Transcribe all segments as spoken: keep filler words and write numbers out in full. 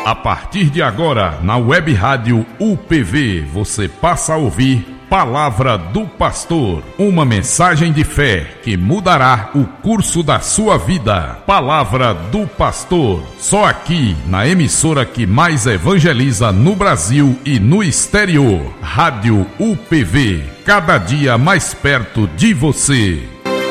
A partir de agora, na Web Rádio U P V, você passa a ouvir Palavra do Pastor, uma mensagem de fé que mudará o curso da sua vida. Palavra do Pastor, só aqui na emissora que mais evangeliza no Brasil e no exterior. Rádio U P V, cada dia mais perto de você.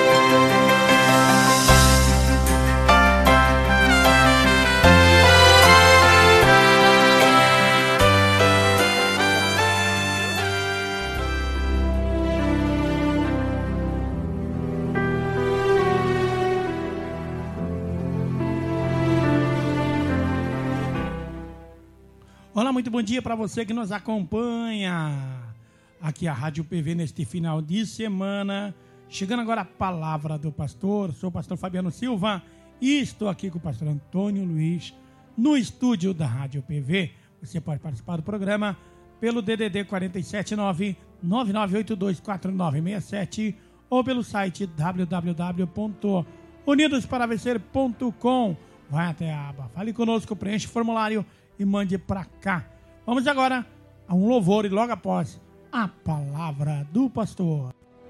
Olá, muito bom dia para você que nos acompanha aqui a Rádio P V neste final de semana. Chegando agora a Palavra do Pastor, sou o pastor Fabiano Silva e estou aqui com o pastor Antônio Luiz no estúdio da Rádio P V. Você pode participar do programa pelo D D D quatro sete nove, nove nove oito dois, quatro nove seis sete ou pelo site w w w ponto unidos para vencer ponto com. Vai até a aba Fale Conosco, preenche o formulário e mande para cá. Vamos agora a um louvor e logo após a Palavra do Pastor.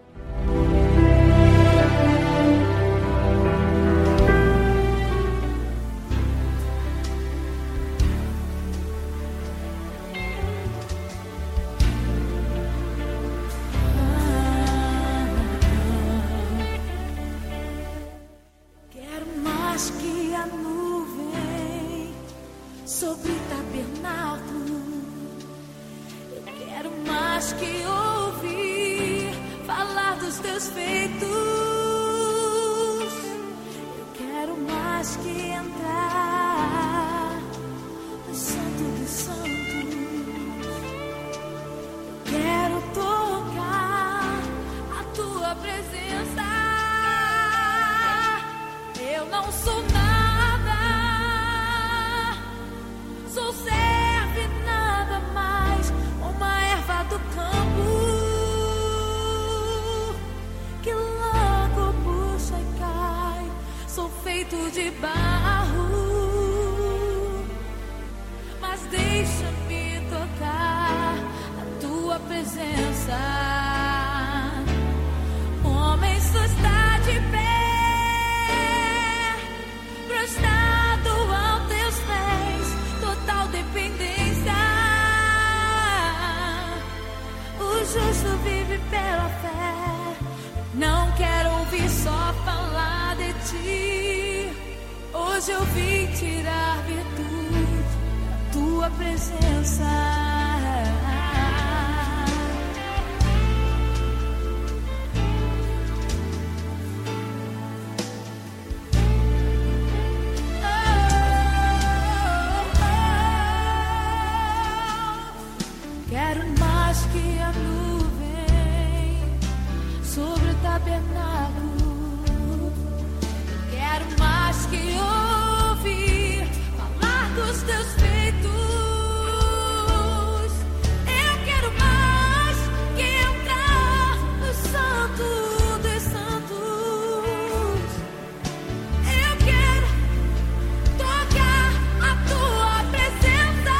Quero mais que a nuvem sobre o tabernáculo, eu quero mais que ouvir falar dos teus feitos, eu quero mais que entrar no Santo dos Santos, eu quero tocar a tua presença. Eu não sou nada, sou servo e nada mais, uma erva do campo que logo murcha e cai. Sou feito de barro, mas deixa-me tocar a tua presença. Homem, só está de pé, prostrado aos teus pés, total dependência. O justo vive pela fé. Não quero ouvir só falar de ti. Hoje eu vim tirar virtude da tua presença. Quero mais que a nuvem sobre o tabernáculo. Quero mais que ouvir falar dos teus feitos. Eu quero mais que entrar no Santo dos Santos. Eu quero tocar a tua presença.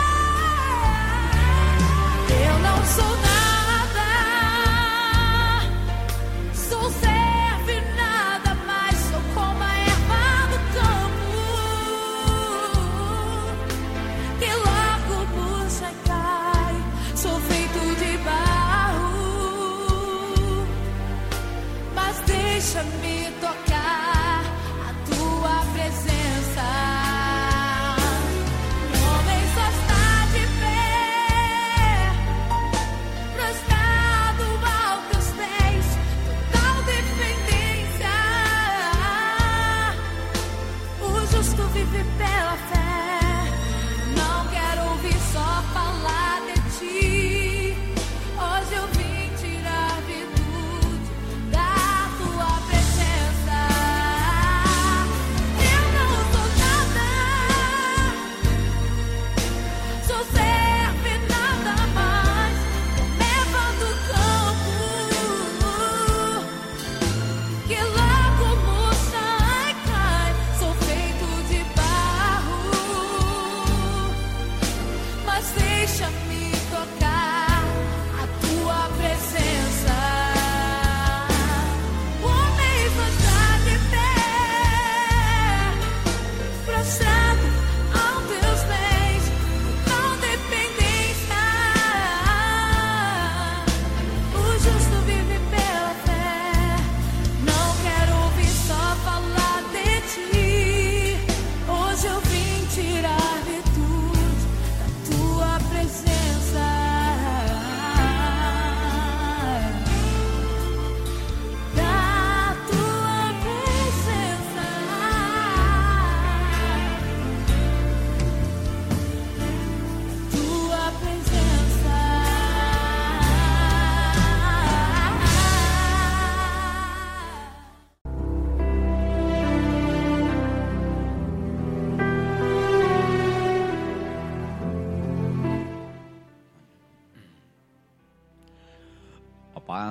Eu não sou nada, sou servo e nada mais, sou como a erva do campo que logo murcha e cai. Sou feito de barro, mas deixa-me tocar a tua presença. O homem só está de pé, prostrado aos teus pés, total dependência. O justo vive pela fé. Não quero ouvir só falar de ti. Hoje eu vim tirar virtude da tua presença. Eu não sou nada, sou servo e nada mais, erva do campo que logo murcha e cai. Sou feito de barro,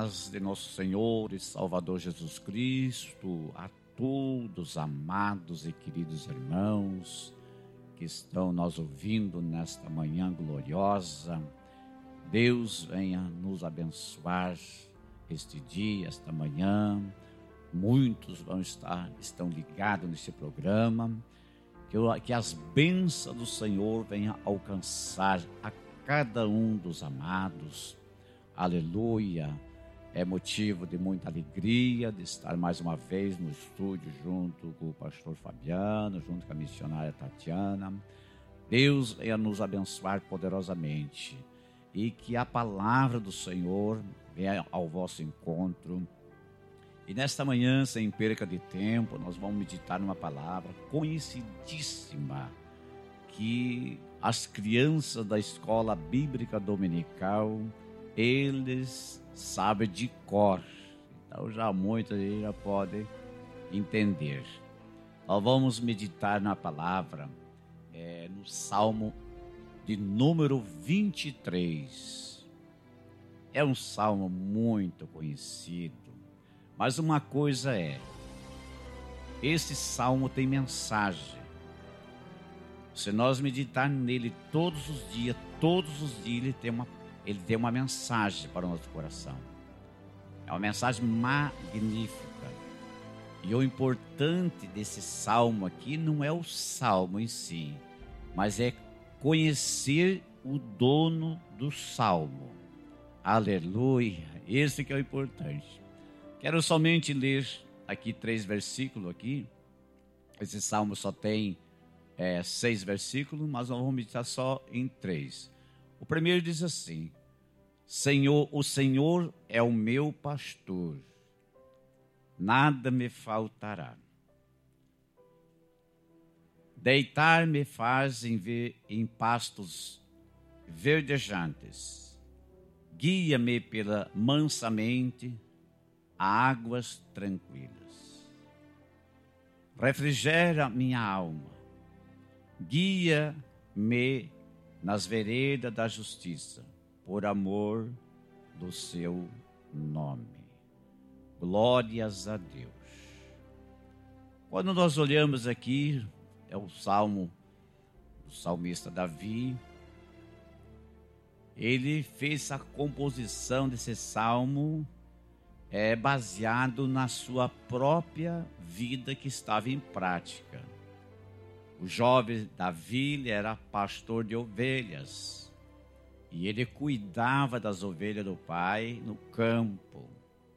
paz de nosso Senhor e Salvador Jesus Cristo a todos, amados e queridos irmãos que estão nos ouvindo nesta manhã gloriosa. Deus venha nos abençoar este dia, esta manhã. Muitos vão estar, estão ligados nesse programa. Que, que as bênçãos do Senhor venham alcançar a cada um dos amados. Aleluia. É motivo de muita alegria de estar mais uma vez no estúdio junto com o pastor Fabiano, junto com a missionária Tatiana. Deus venha nos abençoar poderosamente e que a palavra do Senhor venha ao vosso encontro. E nesta manhã, sem perca de tempo, nós vamos meditar numa palavra conhecidíssima que as crianças da escola bíblica dominical, eles sabem de cor. Então já muitos aí já podem entender. Nós vamos meditar na palavra é, no Salmo de número vinte e três. É um salmo muito conhecido. Mas uma coisa é, esse salmo tem mensagem. Se nós meditar nele todos os dias, todos os dias ele tem uma, ele tem uma mensagem para o nosso coração. É uma mensagem magnífica. E o importante desse salmo aqui não é o salmo em si, mas é conhecer o dono do salmo. Aleluia! Esse que é o importante. Quero somente ler aqui três versículos aqui. Esse salmo só tem é, seis versículos, mas nós vamos meditar só em três. O primeiro diz assim: Senhor, o Senhor é o meu pastor, nada me faltará. Deitar-me faz em, ver, em pastos verdejantes. Guia-me pela mansamente a águas tranquilas. Refrigera minha alma. Guia-me nas veredas da justiça, por amor do seu nome. Glórias a Deus. Quando nós olhamos aqui, é o salmo do salmista Davi. Ele fez a composição desse salmo é baseado na sua própria vida que estava em prática. O jovem Davi era pastor de ovelhas e ele cuidava das ovelhas do pai no campo.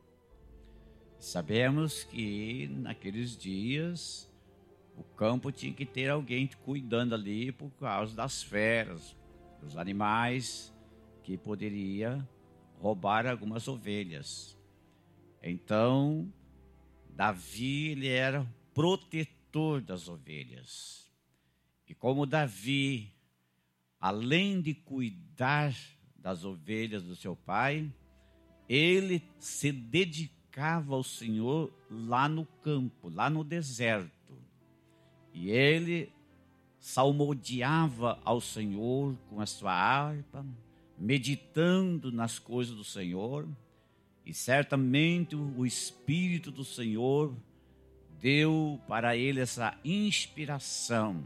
Sabemos que naqueles dias o campo tinha que ter alguém cuidando ali por causa das feras, dos animais que poderia roubar algumas ovelhas. Então, Davi ele era protetor das ovelhas. E como Davi, além de cuidar das ovelhas do seu pai, ele se dedicava ao Senhor lá no campo, lá no deserto. E ele salmodiava ao Senhor com a sua harpa, meditando nas coisas do Senhor. E certamente o Espírito do Senhor deu para ele essa inspiração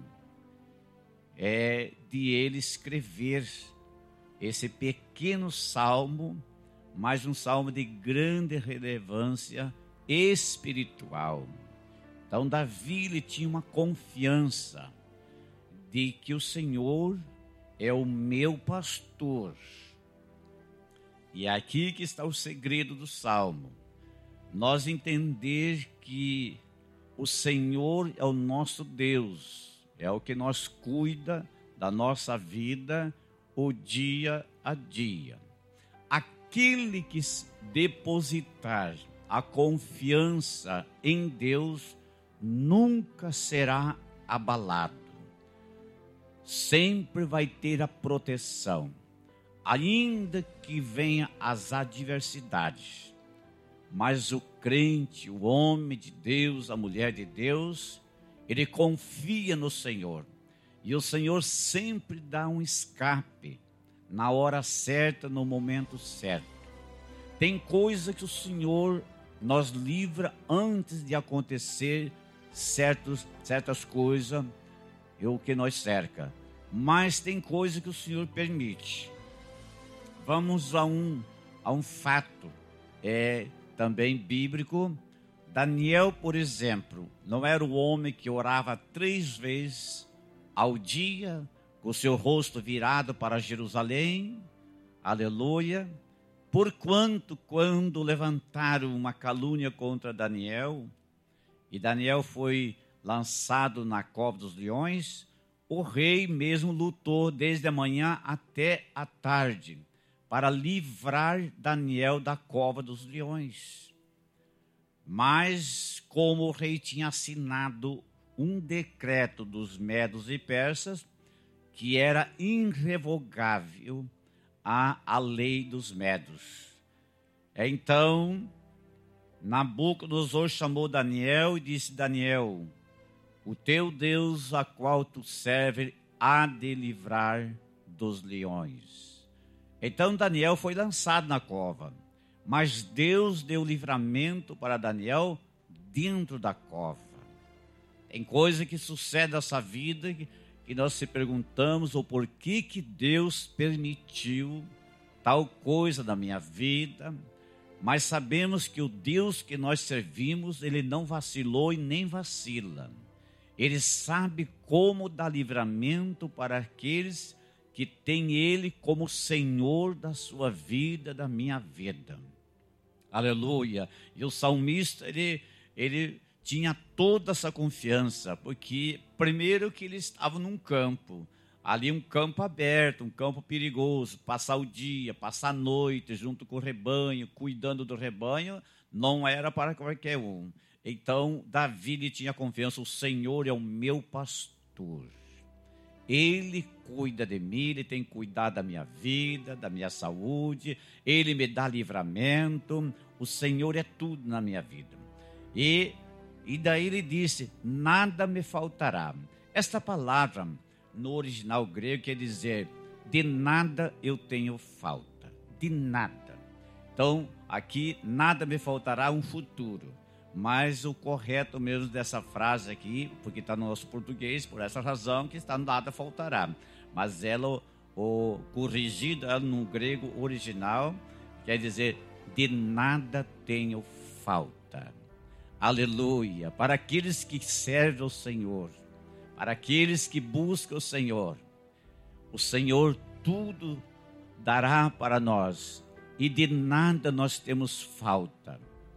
é, de ele escrever esse pequeno salmo, mas um salmo de grande relevância espiritual. Então Davi ele tinha uma confiança de que o Senhor é o meu pastor. E é aqui que está o segredo do salmo. Nós entender que o Senhor é o nosso Deus, é o que nos cuida da nossa vida o dia a dia. Aquele que depositar a confiança em Deus nunca será abalado. Sempre vai ter a proteção. Ainda que venha as adversidades, mas o crente, o homem de Deus, a mulher de Deus, ele confia no Senhor. E o Senhor sempre dá um escape, na hora certa, no momento certo. Tem coisa que o Senhor nos livra antes de acontecer certos, certas coisas o que nos cerca. Mas tem coisa que o Senhor permite. Vamos a um, a um fato é, também bíblico. Daniel, por exemplo, não era o homem que orava três vezes ao dia, com o seu rosto virado para Jerusalém. Aleluia. Porquanto, quando levantaram uma calúnia contra Daniel, e Daniel foi lançado na cova dos leões, o rei mesmo lutou desde a manhã até a tarde, para livrar Daniel da cova dos leões. Mas, como o rei tinha assinado um decreto dos medos e persas, que era irrevogável a, a lei dos medos. Então, Nabucodonosor chamou Daniel e disse: Daniel, o teu Deus, a qual tu serves, há de livrar dos leões. Então Daniel foi lançado na cova, mas Deus deu livramento para Daniel dentro da cova. Tem coisa que sucede nessa vida que, que nós se perguntamos o porquê que Deus permitiu tal coisa na minha vida, mas sabemos que o Deus que nós servimos, Ele não vacilou e nem vacila. Ele sabe como dar livramento para aqueles que têm Ele como Senhor da sua vida, da minha vida. Aleluia. E o salmista, ele, ele tinha toda essa confiança, porque primeiro que ele estava num campo, ali um campo aberto, um campo perigoso, passar o dia, passar a noite junto com o rebanho, cuidando do rebanho, não era para qualquer um. Então, Davi ele tinha confiança: o Senhor é o meu pastor. Ele cuida de mim, Ele tem cuidado da minha vida, da minha saúde, Ele me dá livramento, o Senhor é tudo na minha vida. E, e daí ele disse: nada me faltará. Esta palavra, no original grego, quer dizer: de nada eu tenho falta, de nada. Então, aqui, nada me faltará, um futuro. Mas o correto mesmo dessa frase aqui, porque está no nosso português, por essa razão que está nada faltará. Mas ela, o corrigida no grego original, quer dizer: de nada tenho falta. Aleluia. Para aqueles que servem ao Senhor, para aqueles que buscam o Senhor, o Senhor tudo dará para nós, e de nada nós temos falta.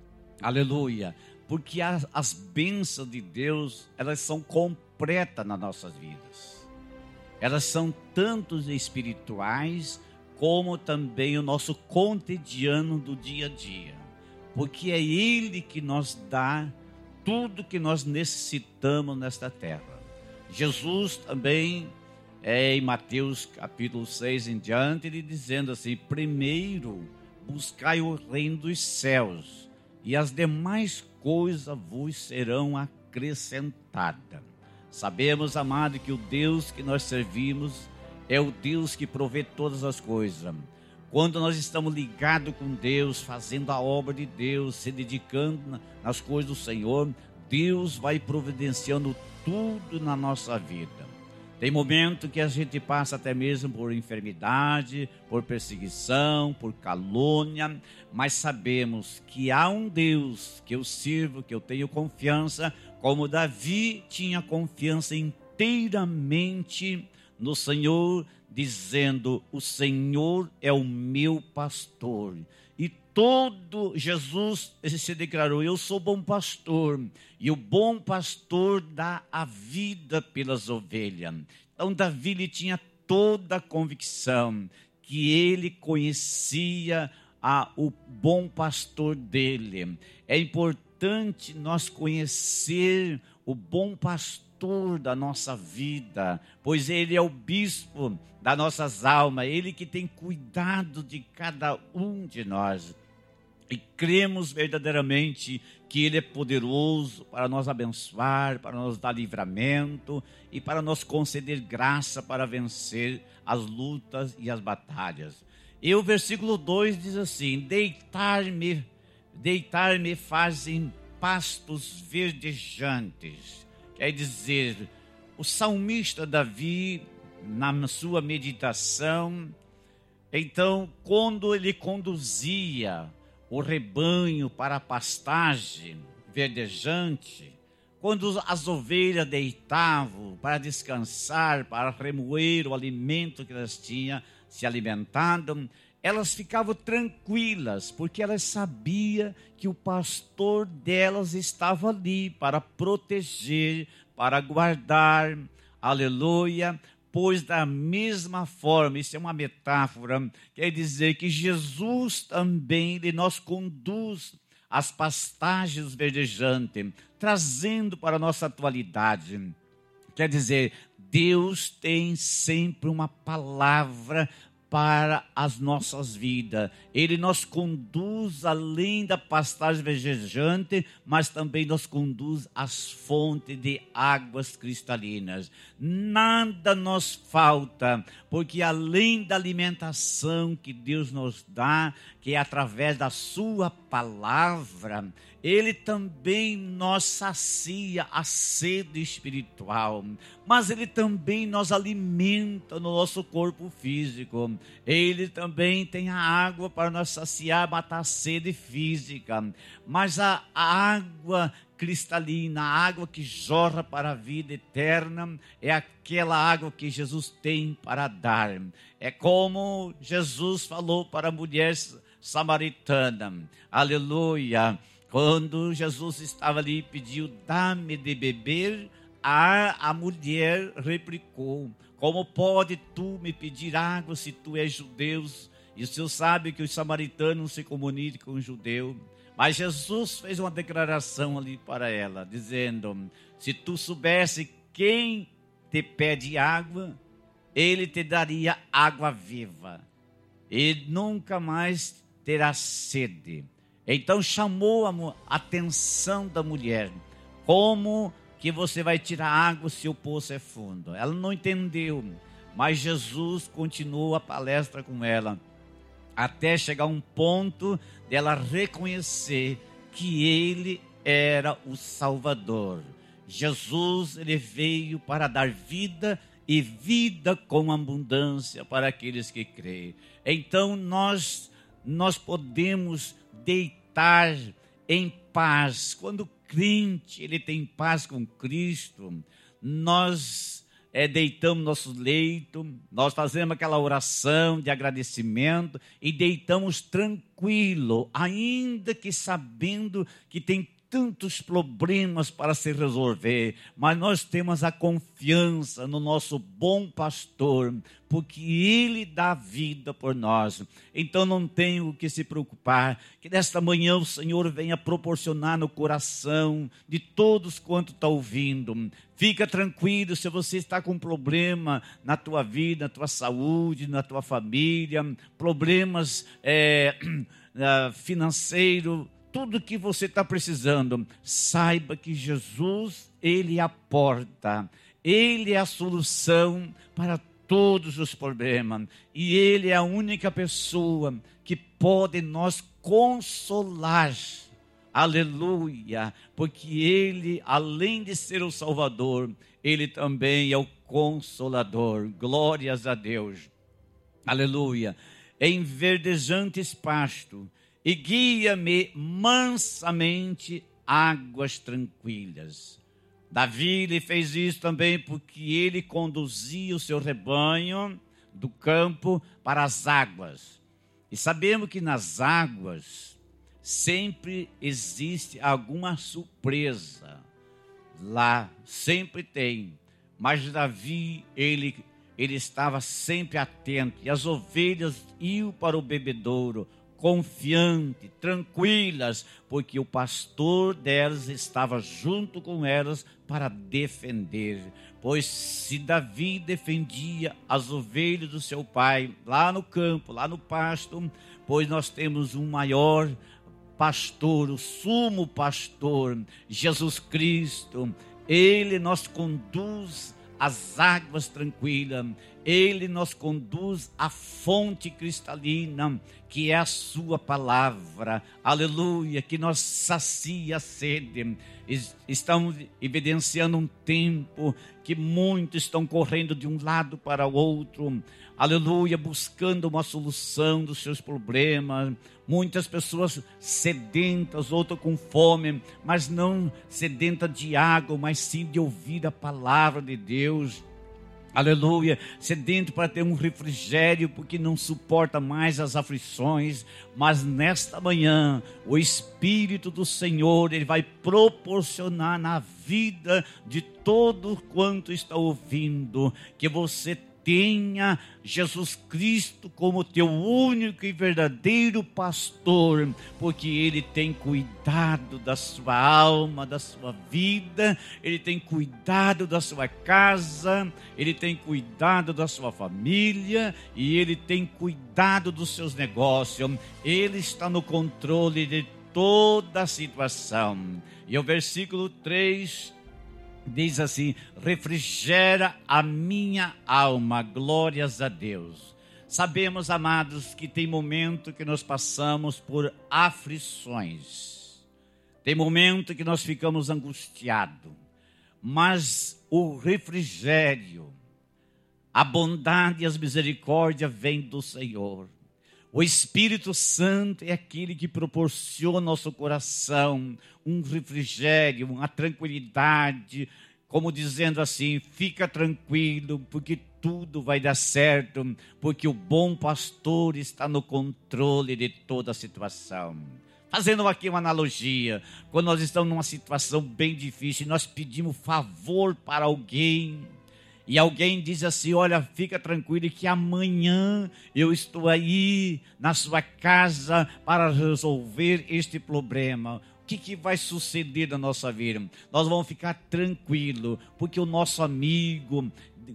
Aleluia, porque as, as bênçãos de Deus, elas são completas nas nossas vidas. Elas são tanto espirituais, como também o nosso cotidiano do dia a dia. Porque é Ele que nos dá tudo que nós necessitamos nesta terra. Jesus também, é, em Mateus capítulo seis em diante, ele dizendo assim: primeiro buscai o reino dos céus, e as demais coisas vos serão acrescentadas. Sabemos, amado, que o Deus que nós servimos é o Deus que provê todas as coisas. Quando nós estamos ligados com Deus, fazendo a obra de Deus, se dedicando nas coisas do Senhor, Deus vai providenciando tudo na nossa vida. Tem momento que a gente passa até mesmo por enfermidade, por perseguição, por calúnia, mas sabemos que há um Deus que eu sirvo, que eu tenho confiança, como Davi tinha confiança inteiramente no Senhor, dizendo: o Senhor é o meu pastor. E todo Jesus se declarou: eu sou bom pastor, e o bom pastor dá a vida pelas ovelhas. Então Davi ele tinha toda a convicção que ele conhecia a, o bom pastor dele. É importante nós conhecer o bom pastor da nossa vida, pois ele é o bispo das nossas almas, ele que tem cuidado de cada um de nós. E cremos verdadeiramente que Ele é poderoso para nos abençoar, para nos dar livramento e para nos conceder graça para vencer as lutas e as batalhas. E o versículo dois diz assim: Deitar-me, deitar-me fazem pastos verdejantes. Quer dizer, o salmista Davi, na sua meditação, então, quando ele conduzia o rebanho para a pastagem verdejante, quando as ovelhas deitavam para descansar, para remoer o alimento que elas tinham se alimentado, elas ficavam tranquilas, porque elas sabiam que o pastor delas estava ali para proteger, para guardar, aleluia. Pois da mesma forma, isso é uma metáfora, quer dizer que Jesus também ele nos conduz às pastagens verdejantes, trazendo para a nossa atualidade. Quer dizer, Deus tem sempre uma palavra para as nossas vidas. Ele nos conduz além da pastagem verdejante, mas também nos conduz às fontes de águas cristalinas. Nada nos falta, porque além da alimentação que Deus nos dá, que é através da sua palavra, Ele também nos sacia a sede espiritual, mas Ele também nos alimenta no nosso corpo físico. Ele também tem a água para nos saciar, matar a sede física, mas a, a água cristalina, a água que jorra para a vida eterna, é aquela água que Jesus tem para dar. É como Jesus falou para a mulher samaritana, aleluia, quando Jesus estava ali e pediu, dá-me de beber, a, a mulher replicou, como pode tu me pedir água se tu és judeu? E o Senhor sabe que os samaritanos não se comunicam com os judeus. Mas Jesus fez uma declaração ali para ela, dizendo, se tu soubesse quem te pede água, ele te daria água viva, e nunca mais terá sede. Então chamou a atenção da mulher, como que você vai tirar água se o poço é fundo? Ela não entendeu, mas Jesus continuou a palestra com ela, até chegar a um ponto dela reconhecer que Ele era o Salvador. Jesus, Ele veio para dar vida e vida com abundância para aqueles que creem. Então nós, nós podemos deitar em paz. Quando o crente ele tem paz com Cristo, nós é, deitamos nosso leito, nós fazemos aquela oração de agradecimento e deitamos tranquilo, ainda que sabendo que tem tantos problemas para se resolver, mas nós temos a confiança no nosso bom pastor, porque Ele dá vida por nós. Então não tenho que se preocupar, que nesta manhã o Senhor venha proporcionar no coração de todos quanto está ouvindo. Fica tranquilo, se você está com problema na tua vida, na tua saúde, na tua família, problemas é, financeiros, tudo que você está precisando, saiba que Jesus, Ele é a porta, Ele é a solução para todos os problemas, e Ele é a única pessoa que pode nos consolar, aleluia, porque Ele, além de ser o Salvador, Ele também é o Consolador, glórias a Deus, aleluia. Em verdejantes pastos, e guia-me mansamente águas tranquilas. Davi ele fez isso também porque ele conduzia o seu rebanho do campo para as águas. E sabemos que nas águas sempre existe alguma surpresa. Lá sempre tem. Mas Davi, ele, ele estava sempre atento. E as ovelhas iam para o bebedouro, confiante, tranquilas, porque o pastor delas estava junto com elas para defender. Pois se Davi defendia as ovelhas do seu pai, lá no campo, lá no pasto, pois nós temos um maior pastor, o sumo pastor, Jesus Cristo. Ele nos conduz as águas tranquilas. Ele nos conduz à fonte cristalina, que é a sua palavra, aleluia, que nos sacia a sede. Estamos evidenciando um tempo que muitos estão correndo de um lado para o outro, aleluia, buscando uma solução dos seus problemas. Muitas pessoas sedentas, outras com fome, mas não sedenta de água, mas sim de ouvir a palavra de Deus. Aleluia, sedento para ter um refrigério, porque não suporta mais as aflições. Mas nesta manhã, o Espírito do Senhor, Ele vai proporcionar na vida de todo quanto está ouvindo, que você tenha Jesus Cristo como teu único e verdadeiro pastor, porque Ele tem cuidado da sua alma, da sua vida, Ele tem cuidado da sua casa, Ele tem cuidado da sua família e Ele tem cuidado dos seus negócios. Ele está no controle de toda a situação. E o versículo três diz assim: refrigera a minha alma, glórias a Deus. Sabemos, amados, que tem momento que nós passamos por aflições, tem momento que nós ficamos angustiados, mas o refrigério, a bondade e as misericórdias vêm do Senhor. O Espírito Santo é aquele que proporciona ao nosso coração um refrigério, uma tranquilidade, como dizendo assim: fica tranquilo, porque tudo vai dar certo, porque o bom pastor está no controle de toda a situação. Fazendo aqui uma analogia, quando nós estamos numa situação bem difícil, nós pedimos favor para alguém, e alguém diz assim: olha, fica tranquilo que amanhã eu estou aí na sua casa para resolver este problema. O que, que vai suceder na nossa vida? Nós vamos ficar tranquilos, porque o nosso amigo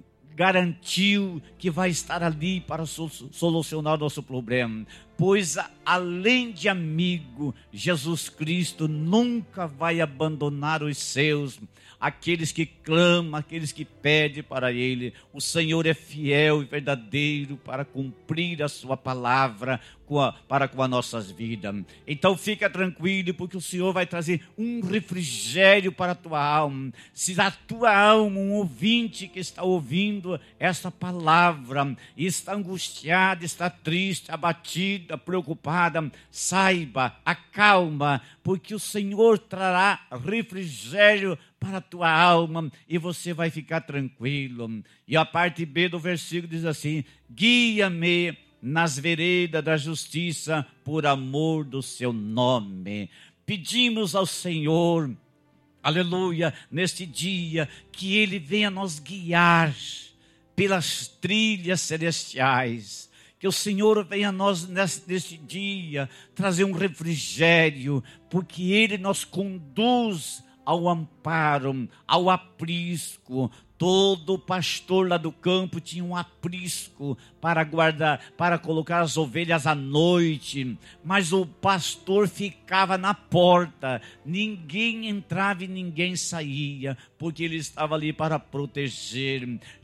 garantiu que vai estar ali para solucionar o nosso problema. Pois além de amigo, Jesus Cristo nunca vai abandonar os seus, aqueles que clamam, aqueles que pedem para Ele. O Senhor é fiel e verdadeiro para cumprir a sua palavra com a, para com as nossas vidas. Então fica tranquilo, porque o Senhor vai trazer um refrigério para a tua alma. Se a tua alma, um ouvinte que está ouvindo essa palavra, está angustiado, está triste, abatido, preocupada, saiba, acalma, porque o Senhor trará refrigério para a tua alma e você vai ficar tranquilo. E a parte B do versículo diz assim: guia-me nas veredas da justiça por amor do seu nome. Pedimos ao Senhor, aleluia, neste dia, que Ele venha nos guiar pelas trilhas celestiais. Que o Senhor venha a nós neste dia trazer um refrigério, porque Ele nos conduz ao amparo, ao aprisco. Todo pastor lá do campo tinha um aprisco para guardar, para colocar as ovelhas à noite, mas o pastor ficava na porta, ninguém entrava e ninguém saía, porque ele estava ali para proteger.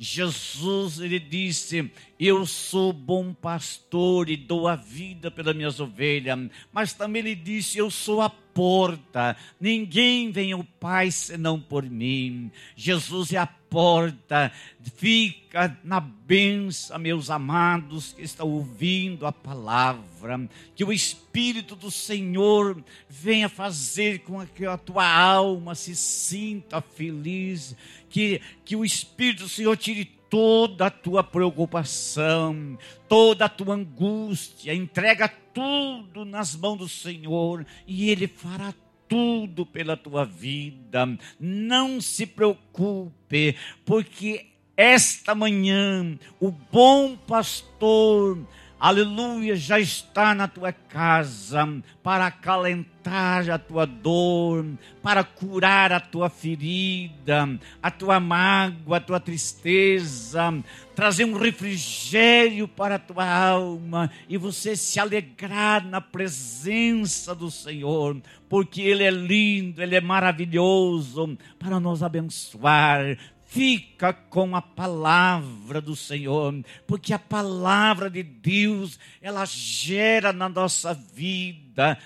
Jesus, ele disse: eu sou bom pastor e dou a vida pelas minhas ovelhas, mas também ele disse: eu sou a porta, ninguém vem ao Pai senão por mim. Jesus é a porta. Fica na bênção, meus amados que estão ouvindo a palavra, que o Espírito do Senhor venha fazer com que a tua alma se sinta feliz, que, que o Espírito do Senhor tire toda a tua preocupação, toda a tua angústia, entrega tudo nas mãos do Senhor e Ele fará tudo pela tua vida. Não se preocupe, porque esta manhã o bom pastor, aleluia, já está na tua casa para acalentar a tua dor, para curar a tua ferida, a tua mágoa, a tua tristeza, trazer um refrigério para a tua alma e você se alegrar na presença do Senhor, porque Ele é lindo, Ele é maravilhoso para nos abençoar. Fica com a palavra do Senhor, porque a palavra de Deus, ela gera na nossa vida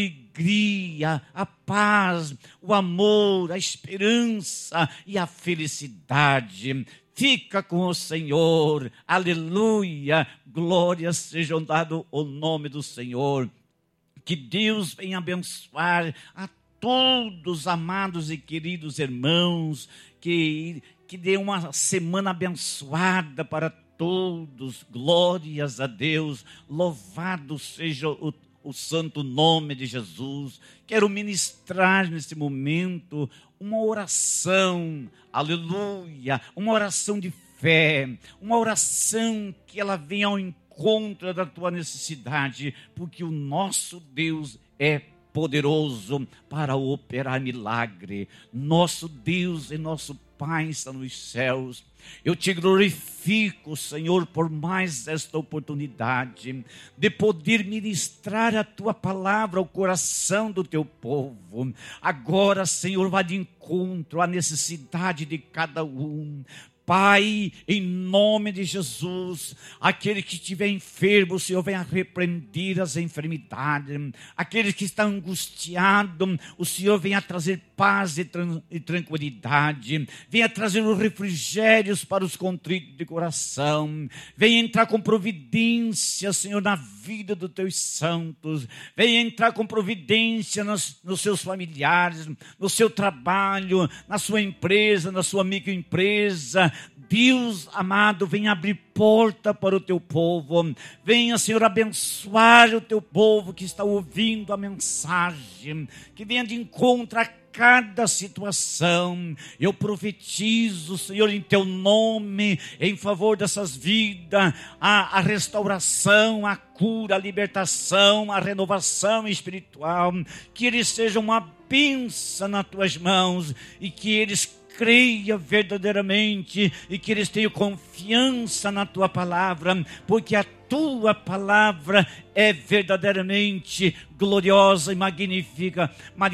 alegria, a paz, o amor, a esperança e a felicidade. Fica com o Senhor, aleluia, glórias sejam dadas ao nome do Senhor. Que Deus venha abençoar a todos, amados e queridos irmãos, que, que dê uma semana abençoada para todos, glórias a Deus, louvado seja o, o santo nome de Jesus. Quero ministrar nesse momento uma oração, aleluia, uma oração de fé, uma oração que ela venha ao encontro da tua necessidade, porque o nosso Deus é poderoso para operar milagre. Nosso Deus e nosso Pai está nos céus. Eu te glorifico, Senhor, por mais esta oportunidade de poder ministrar a tua palavra ao coração do teu povo. Agora, Senhor, vá de encontro à necessidade de cada um. Pai, em nome de Jesus, aquele que estiver enfermo, o Senhor venha repreender as enfermidades. Aquele que está angustiado, o Senhor venha trazer paz e, tran- e tranquilidade. Venha trazer os refrigérios para os contritos de coração. Venha entrar com providência, Senhor, na vida dos teus santos. Venha entrar com providência nos, nos seus familiares, no seu trabalho, na sua empresa, na sua microempresa. Deus amado, venha abrir porta para o teu povo. Venha, Senhor, abençoar o teu povo que está ouvindo a mensagem. Que venha de encontro a cada situação. Eu profetizo, Senhor, em teu nome, em favor dessas vidas, a, a restauração, a cura, a libertação, a renovação espiritual. Que eles sejam uma bênção nas tuas mãos e que eles creia verdadeiramente e que eles tenham confiança na tua palavra, porque a tua palavra é verdadeiramente gloriosa e magnífica,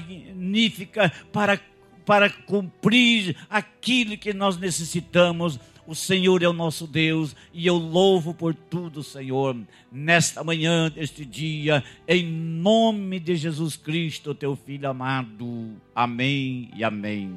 magnífica para, para cumprir aquilo que nós necessitamos. O Senhor é o nosso Deus e eu louvo por tudo, Senhor, nesta manhã, deste dia, em nome de Jesus Cristo, teu Filho amado. Amém e amém.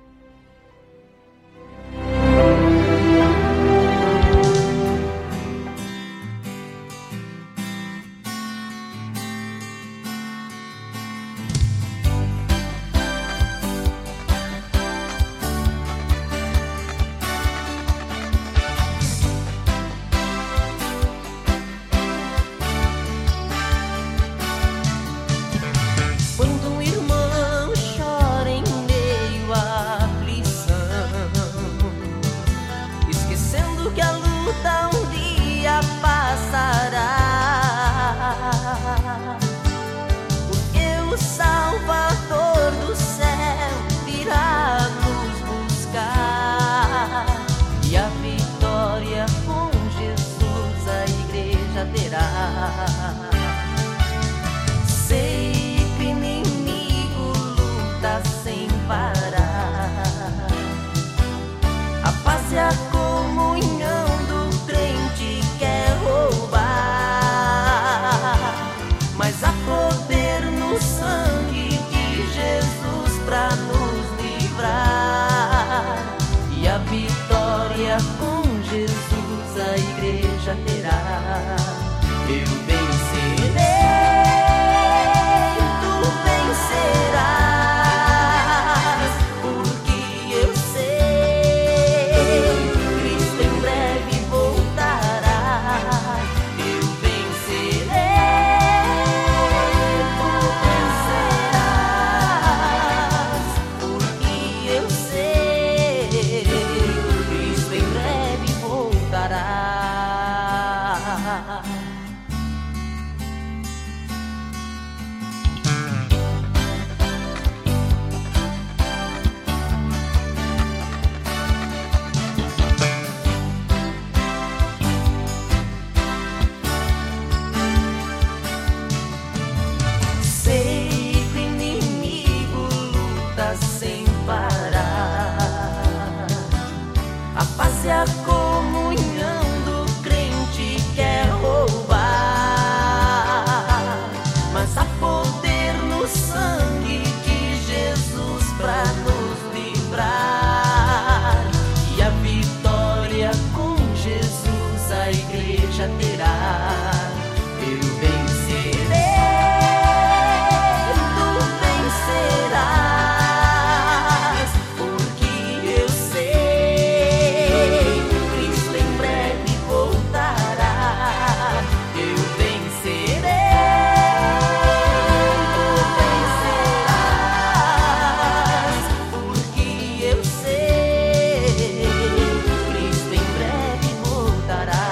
Quando um irmão chora em meio à aflição, esquecendo que a luta um dia passará, porque o Salvador do céu virá nos buscar, e a vitória com Jesus a igreja terá. Sei que o inimigo luta sem parar, a paz e a comunhão do crente quer roubar, mas há poder no sangue de Jesus pra nos livrar, e a vitória com Jesus a igreja terá. Eu vencerei, tu vencerás, porque eu sei, Cristo em breve voltará. Eu vencerei, tu vencerás, porque eu sei, Cristo em breve se a comunhão do crente quer roubar, mas há poder no sangue de Jesus pra nos livrar, e a vitória com Jesus a igreja terá. Eu vencerei, tu vencerás, porque eu sei, Cristo em breve voltará. Eu vencerei, tu vencerás, porque eu sei, Cristo em breve voltará.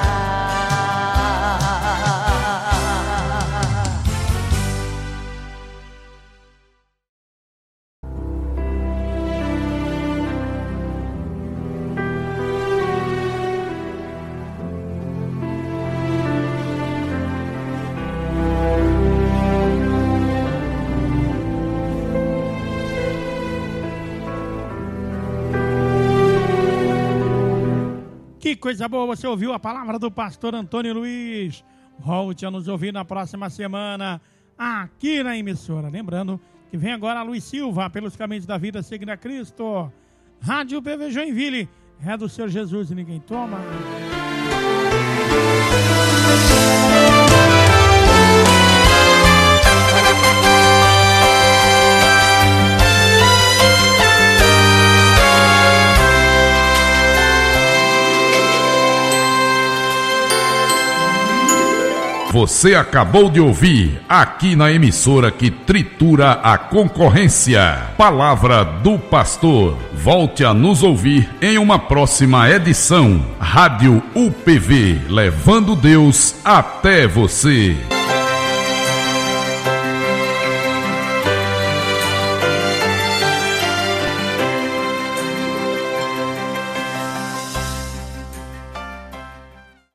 Que coisa boa, você ouviu a palavra do pastor Antônio Luiz. Volte a nos ouvir na próxima semana aqui na emissora. Lembrando que vem agora a Luiz Silva, pelos caminhos da vida, seguindo a Cristo. Rádio P V Joinville, é do Senhor Jesus e ninguém toma. Você acabou de ouvir, aqui na emissora que tritura a concorrência, Palavra do Pastor. Volte a nos ouvir em uma próxima edição. Rádio U P V, levando Deus até você.